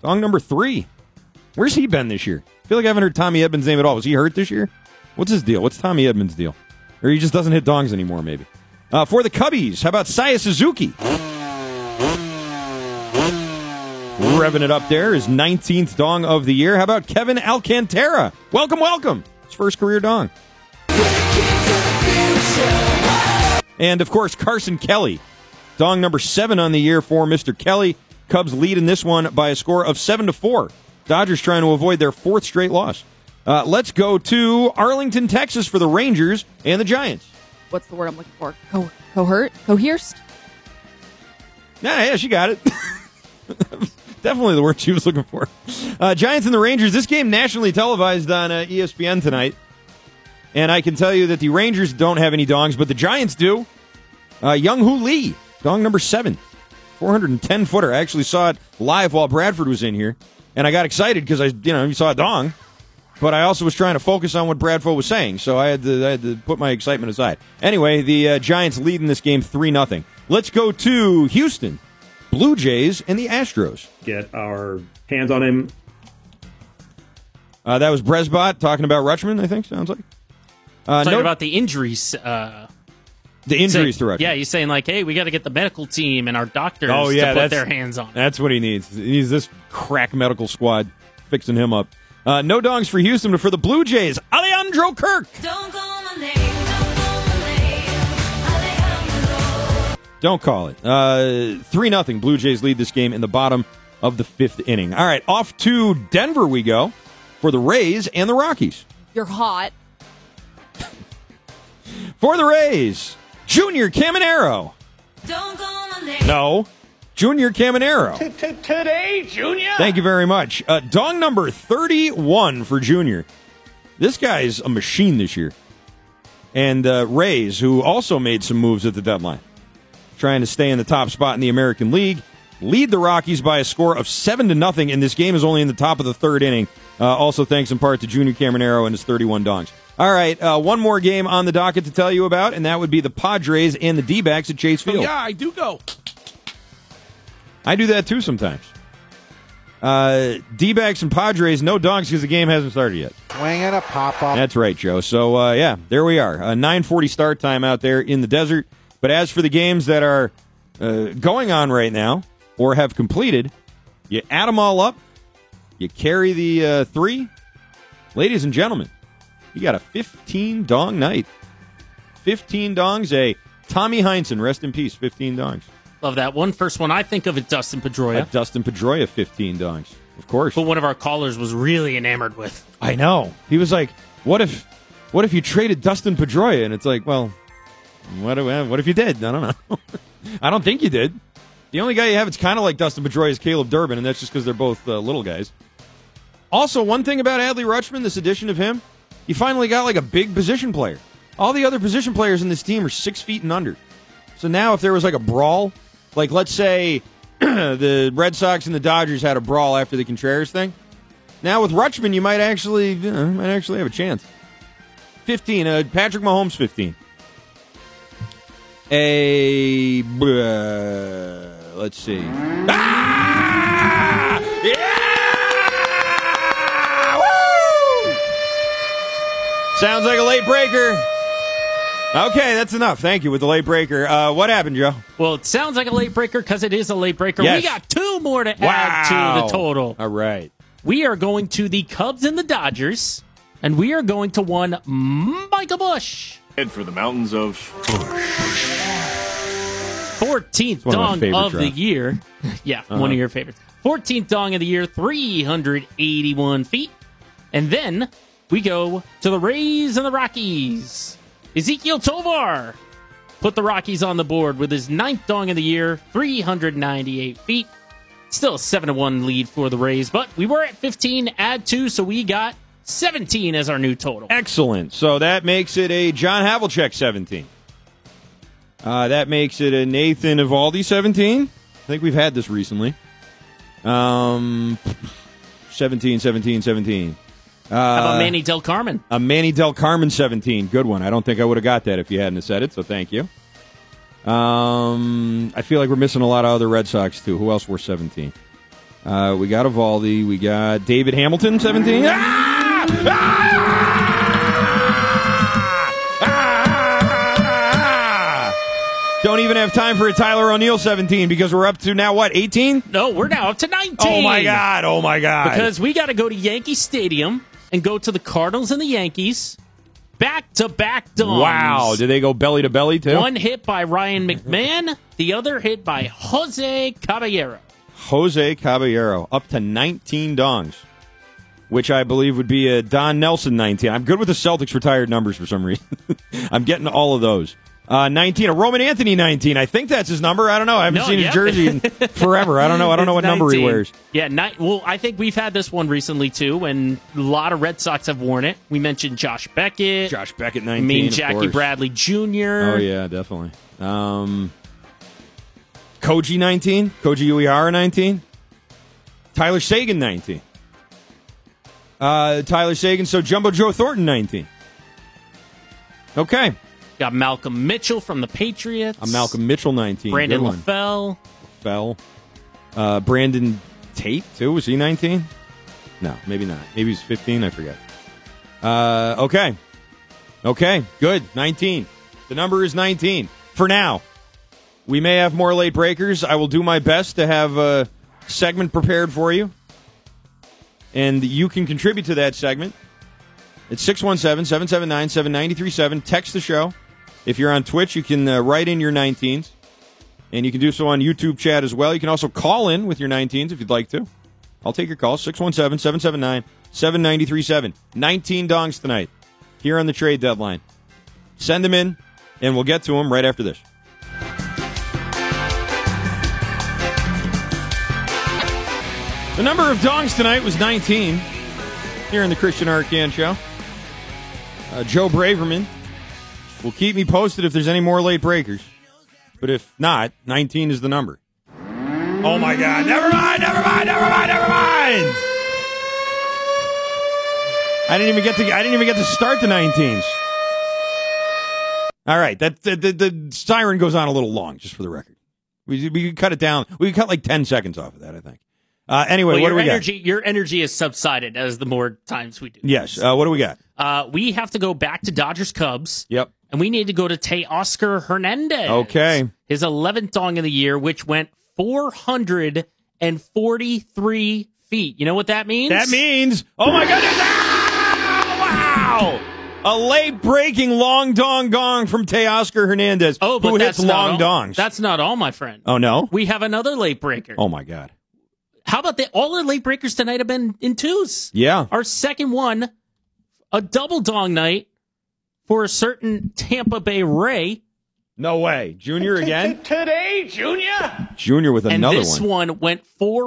Dong number 3. Where's he been this year? I feel like I haven't heard Tommy Edmonds' name at all. Was he hurt this year? What's his deal? What's Tommy Edmonds' deal? Or he just doesn't hit dongs anymore, maybe. For the Cubbies, how about Saya Suzuki? Revving it up there, his 19th dong of the year. How about Kevin Alcantara? Welcome, welcome. His first career dong. And, of course, Carson Kelly. Dong number 7 on the year for Mr. Kelly. Cubs lead in this one by a score of 7-4. Dodgers trying to avoid their 4th straight loss. Let's go to Arlington, Texas for the Rangers and the Giants. What's the word I'm looking for? Coerced? Yeah, she got it. Definitely the word she was looking for. Giants and the Rangers. This game nationally televised on ESPN tonight. And I can tell you that the Rangers don't have any dongs, but the Giants do. Young-Hoo Lee, dong number 7. 410-footer. I actually saw it live while Bradford was in here. And I got excited because you saw a dong. But I also was trying to focus on what Bradford was saying, so I had to put my excitement aside. Anyway, the Giants lead in this game 3-0. Let's go to Houston, Blue Jays, and the Astros. Get our hands on him. That was Bresbot talking about Rutschman, I think, sounds like. Talking about the injuries. The injuries to Rutschman. Yeah, he's saying, like, hey, we got to get the medical team and our doctors to put their hands on him. That's what he needs. He needs this crack medical squad fixing him up. No dongs for Houston, but for the Blue Jays, Alejandro Kirk. Don't call my name, Alejandro. Don't call it. 3-0. Blue Jays lead this game in the bottom of the 5th inning. All right, off to Denver we go for the Rays and the Rockies. You're hot. For the Rays, Junior Caminero. Don't call my name. No. Junior Caminero. Today, Junior. Thank you very much. Dong number 31 for Junior. This guy's a machine this year. And Rays, who also made some moves at the deadline, trying to stay in the top spot in the American League, lead the Rockies by a score of 7-0, and this game is only in the top of the 3rd inning. Also thanks in part to Junior Caminero and his 31 dongs. All right, one more game on the docket to tell you about, and that would be the Padres and the D-backs at Chase Field. Yeah, I do go. I do that too sometimes. D-backs and Padres, no dongs because the game hasn't started yet. Swing and a pop-up. That's right, Joe. So, yeah, there we are. 9:40 start time out there in the desert. But as for the games that are going on right now or have completed, you add them all up, you carry the 3. Ladies and gentlemen, you got a 15-dong night. 15 dongs, a Tommy Heinsohn, rest in peace, 15 dongs. Love that one. First one I think of is Dustin Pedroia. Dustin Pedroia, 15 dongs, of course. But one of our callers was really enamored with. I know. He was like, what if you traded Dustin Pedroia? And it's like, well, what if you did? I don't know. I don't think you did. The only guy you have it's kind of like Dustin Pedroia is Caleb Durbin, and that's just because they're both little guys. Also, one thing about Adley Rutschman, this edition of him, he finally got like a big position player. All the other position players in this team are 6 feet and under. So now if there was like a brawl, like let's say the Red Sox and the Dodgers had a brawl after the Contreras thing, now with Rutschman you might actually have a chance. 15, Patrick Mahomes 15. Let's see. Ah! Yeah! Woo! Sounds like a late breaker. Okay, that's enough. Thank you with the late breaker. What happened, Joe? Well, it sounds like a late breaker because it is a late breaker. Yes. We got 2 more to add to the total. All right. We are going to the Cubs and the Dodgers, and we are going to one Michael Busch. Head for the mountains of 14th dong of the year. Yeah, one of your favorites. 14th dong of the year, 381 feet. And then we go to the Rays and the Rockies. Ezekiel Tovar put the Rockies on the board with his 9th dong of the year, 398 feet. Still a 7-1 lead for the Rays, but we were at 15, add 2, so we got 17 as our new total. Excellent. So that makes it a John Havlicek 17. That makes it a Nathan Eovaldi 17. I think we've had this recently. 17. How about Manny Del Carmen? A Manny Del Carmen 17. Good one. I don't think I would have got that if you hadn't said it, so thank you. I feel like we're missing a lot of other Red Sox, too. Who else were 17? We got Evaldi. We got David Hamilton, 17. Don't even have time for a Tyler O'Neill 17 because we're up to now, what, 18? No, we're now up to 19. Oh, my God. Because we got to go to Yankee Stadium and go to the Cardinals and the Yankees. Back-to-back dongs. Wow. Did they go belly to belly, too? One hit by Ryan McMahon. The other hit by Jose Caballero. Jose Caballero, up to 19 dongs, which I believe would be a Don Nelson 19. I'm good with the Celtics retired numbers for some reason. I'm getting all of those. 19, a Roman Anthony 19. I think that's his number. I don't know. I haven't seen his jersey in forever. I don't know. I don't know what 19. Number he wears. Yeah, well, I think we've had this one recently, too, and a lot of Red Sox have worn it. We mentioned Josh Beckett. Josh Beckett 19, mean Jackie Bradley Jr. Oh, yeah, definitely. Koji 19. Koji Uehara 19. Tyler Seguin 19. Tyler Seguin, so Jumbo Joe Thornton 19. Okay. Got Malcolm Mitchell from the Patriots. Malcolm Mitchell 19. Brandon LaFell. Brandon Tate, too. Was he 19? No, maybe not. Maybe he's 15. I forget. Okay. Okay, good. 19. The number is 19 for now. We may have more late breakers. I will do my best to have a segment prepared for you. And you can contribute to that segment. It's 617-779-7937. Text the show. If you're on Twitch, you can write in your 19s. And you can do so on YouTube chat as well. You can also call in with your 19s if you'd like to. I'll take your call. 617-779-7937. 19 dongs tonight here on the trade deadline. Send them in, and we'll get to them right after this. The number of dongs tonight was 19 here in the Christian Arcand Show. Joe Braverman will keep me posted if there's any more late breakers. But if not, 19 is the number. Oh, my God. Never mind. I didn't even get to start the 19s. All right. The siren goes on a little long, just for the record. We could cut it down. We could cut like 10 seconds off of that, I think. Anyway, what do we got? Your energy has subsided as the more times we do. Yes. What do we got? We have to go back to Dodgers-Cubs. Yep. And we need to go to Teoscar Hernandez. Okay. His 11th dong of the year, which went 443 feet. You know what that means? That means, oh my goodness! Ah, wow! A late-breaking long dong gong from Teoscar Hernandez, who hits long dongs. That's not all, my friend. Oh, no? We have another late breaker. Oh, my God. How about all our late breakers tonight have been in twos? Yeah. Our second one, a double dong night for a certain Tampa Bay Ray. No way. Junior again? Today, Junior? Junior with another one. And this one went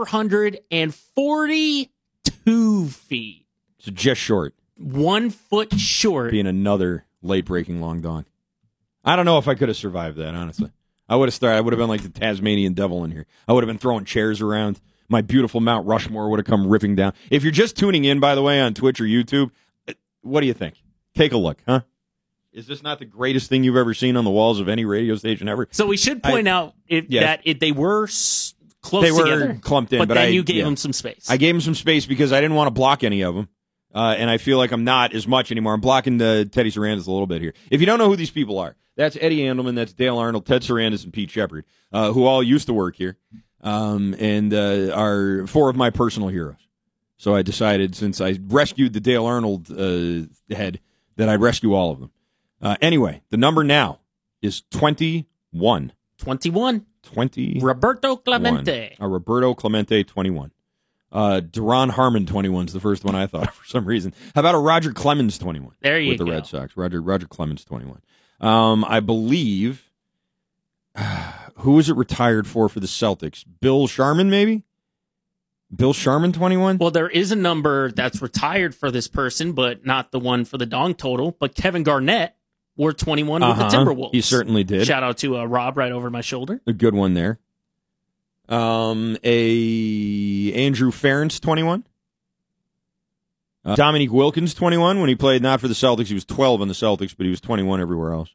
442 feet. So just short. 1 foot short. Being another late-breaking long dong. I don't know if I could have survived that, honestly. I would have been like the Tasmanian devil in here. I would have been throwing chairs around. My beautiful Mount Rushmore would have come ripping down. If you're just tuning in, by the way, on Twitch or YouTube, what do you think? Take a look, huh? Is this not the greatest thing you've ever seen on the walls of any radio station ever? So we should point out that they were close they together. They were clumped in. But then you gave them some space. I gave them some space because I didn't want to block any of them. And I feel like I'm not as much anymore. I'm blocking Teddy Sarandis a little bit here. If you don't know who these people are, that's Eddie Andelman, that's Dale Arnold, Ted Sarandis, and Pete Shepard, who all used to work here and are four of my personal heroes. So I decided, since I rescued the Dale Arnold head, that I'd rescue all of them. Anyway, the number now is 21. 21. 20. Roberto Clemente. Roberto Clemente, 21. Deron Harmon, 21 is the first one I thought of for some reason. How about a Roger Clemens, 21? There you go. With the Red Sox. Roger Clemens, 21. I believe, who was it retired for the Celtics? Bill Sharman, maybe? Bill Sharman, 21? Well, there is a number that's retired for this person, but not the one for the dong total. But Kevin Garnett wore 21 with the Timberwolves. He certainly did. Shout out to Rob right over my shoulder. A good one there. Andrew Ferentz, 21. Dominique Wilkins, 21. When he played not for the Celtics, he was 12 on the Celtics, but he was 21 everywhere else.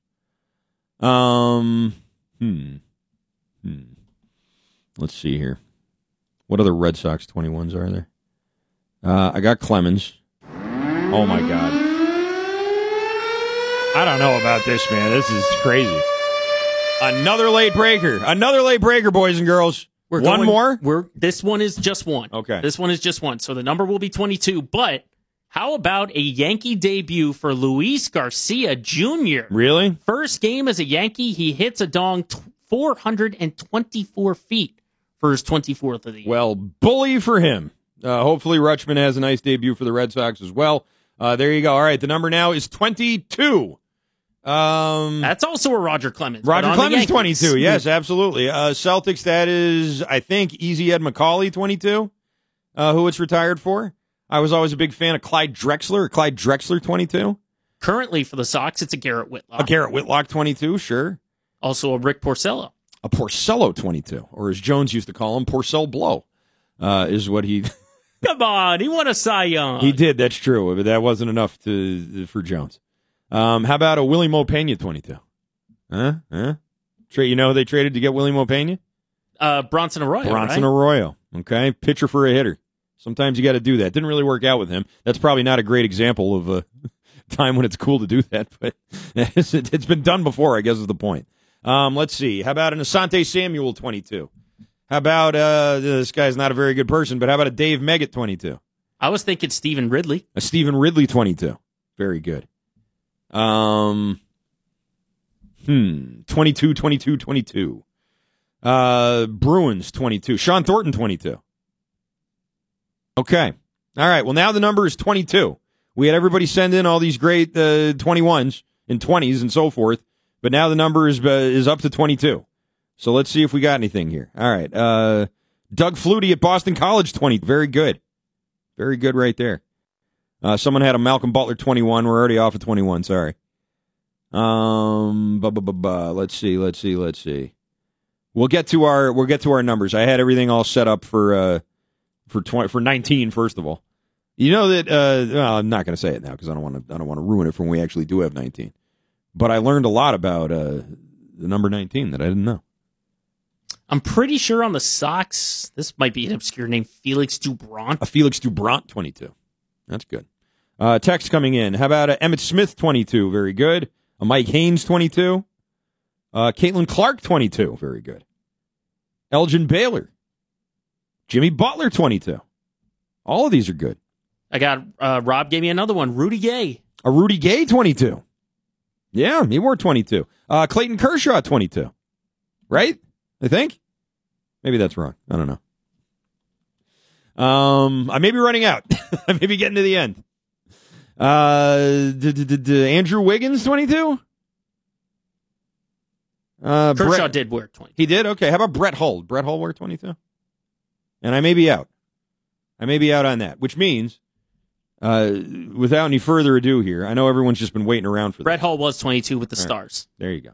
Let's see here. What other Red Sox 21s are there? I got Clemens. Oh, my God. I don't know about this, man. This is crazy. Another late breaker. Another late breaker, boys and girls. One more? This one is just one. Okay. This one is just one. So the number will be 22. But how about a Yankee debut for Luis Garcia Jr.? Really? First game as a Yankee, he hits a dong 424 feet for his 24th of the year. Well, bully for him. Hopefully Rutschman has a nice debut for the Red Sox as well. There you go. All right, the number now is 22. That's also a Roger Clemens. Roger Clemens, 22. Yes, absolutely. Celtics, that is, I think, Easy Ed McCauley, 22, who it's retired for. I was always a big fan of Clyde Drexler, 22. Currently for the Sox, it's a Garrett Whitlock. A Garrett Whitlock, 22, sure. Also a Rick Porcello. A Porcello, 22, or as Jones used to call him, Porcel Blow, is what he... Come on, he won a Cy Young. He did, that's true, but that wasn't enough for Jones. How about a Willie Mo Pena, 22? Huh? You know who they traded to get Willie Mo Pena? Bronson Arroyo, Bronson right? Arroyo, okay? Pitcher for a hitter. Sometimes you got to do that. Didn't really work out with him. That's probably not a great example of a time when it's cool to do that, but it's been done before, I guess is the point. Let's see. How about an Asante Samuel, 22? How about, this guy's not a very good person, but how about a Dave Meggett, 22? I was thinking Stephen Ridley. A Stephen Ridley, 22. Very good. 22. Bruins, 22. Sean Thornton, 22. Okay. All right. Well, now the number is 22. We had everybody send in all these great 21s and 20s and so forth, but now the number is up to 22. So let's see if we got anything here. All right. Doug Flutie at Boston College, 20. Very good. Very good right there. Someone had a Malcolm Butler 21. We're already off of 21. Sorry. Let's see. We'll get to our numbers. I had everything all set up for 19. First of all, you know that. Well, I'm not going to say it now because I don't want to ruin it for when we actually do have 19. But I learned a lot about the number 19 that I didn't know. I'm pretty sure on the Sox, this might be an obscure name, Felix Doubront. A Felix Doubront 22. That's good. Text coming in. How about Emmett Smith, 22? Very good. A Mike Haynes, 22. Caitlin Clark, 22. Very good. Elgin Baylor. Jimmy Butler, 22. All of these are good. I got, Rob gave me another one. Rudy Gay. A Rudy Gay, 22. Yeah, he wore 22. Clayton Kershaw, 22. Right? I think. Maybe that's wrong. I don't know. I may be running out. I may be getting to the end. Andrew Wiggins, 22? Kershaw did wear 22. He did? Okay. How about Brett Hull? Brett Hull wore 22? And I may be out. I may be out on that, which means, without any further ado here, I know everyone's just been waiting around for Brett that. Hull was 22 with the Stars. There you go.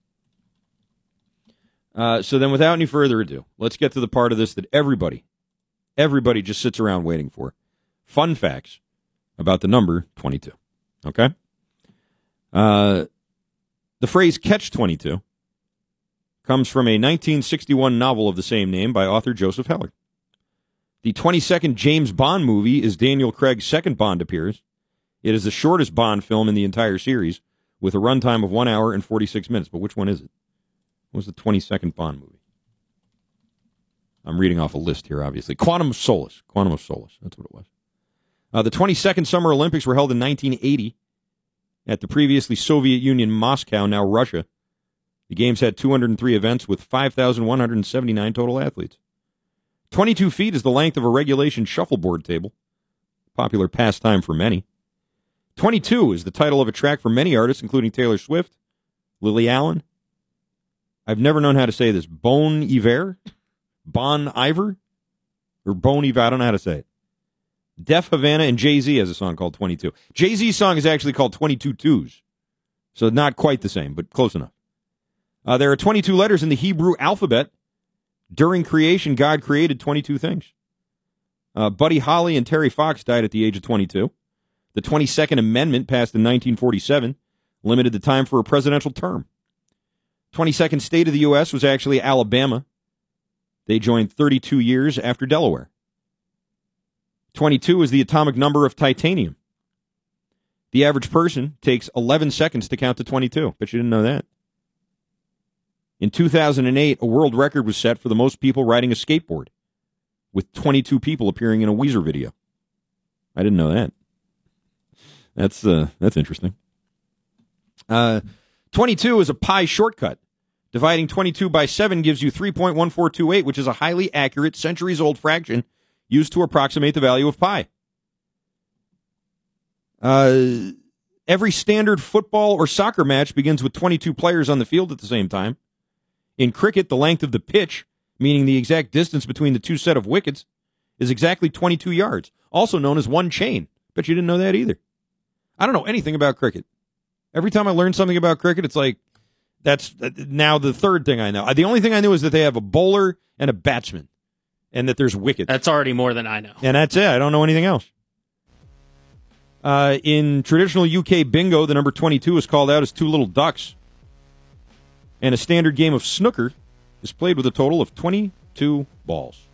So then without any further ado, let's get to the part of this that everybody just sits around waiting for. Fun facts about the number 22. Okay? The phrase catch 22 comes from a 1961 novel of the same name by author Joseph Heller. The 22nd James Bond movie is Daniel Craig's second Bond appearance. It is the shortest Bond film in the entire series, with a runtime of 1 hour and 46 minutes. But which one is it? What was the 22nd Bond movie? I'm reading off a list here, obviously. Quantum of Solace. That's what it was. The 22nd Summer Olympics were held in 1980 at the previously Soviet Union Moscow, now Russia. The games had 203 events with 5,179 total athletes. 22 feet is the length of a regulation shuffleboard table. Popular pastime for many. 22 is the title of a track for many artists, including Taylor Swift, Lily Allen. I've never known how to say this. Bon Iver? Bon Iver? Or Bon Iver? I don't know how to say it. Def Havana and Jay-Z has a song called 22. Jay-Z's song is actually called 22 Twos. So not quite the same, but close enough. There are 22 letters in the Hebrew alphabet. During creation, God created 22 things. Buddy Holly and Terry Fox died at the age of 22. The 22nd Amendment, passed in 1947, limited the time for a presidential term. 22nd state of the U.S. was actually Alabama. They joined 32 years after Delaware. 22 is the atomic number of titanium. The average person takes 11 seconds to count to 22. Bet you didn't know that. In 2008, a world record was set for the most people riding a skateboard, with 22 people appearing in a Weezer video. I didn't know that. That's interesting. 22 is a pi shortcut. Dividing 22 by 7 gives you 3.1428, which is a highly accurate, centuries-old fraction used to approximate the value of pi. Every standard football or soccer match begins with 22 players on the field at the same time. In cricket, the length of the pitch, meaning the exact distance between the two set of wickets, is exactly 22 yards, also known as one chain. Bet you didn't know that either. I don't know anything about cricket. Every time I learn something about cricket, it's like, that's now the third thing I know. The only thing I knew is that they have a bowler and a batsman, and that there's wickets. That's already more than I know. And that's it. I don't know anything else. In traditional UK bingo, the number 22 is called out as two little ducks. And a standard game of snooker is played with a total of 22 balls.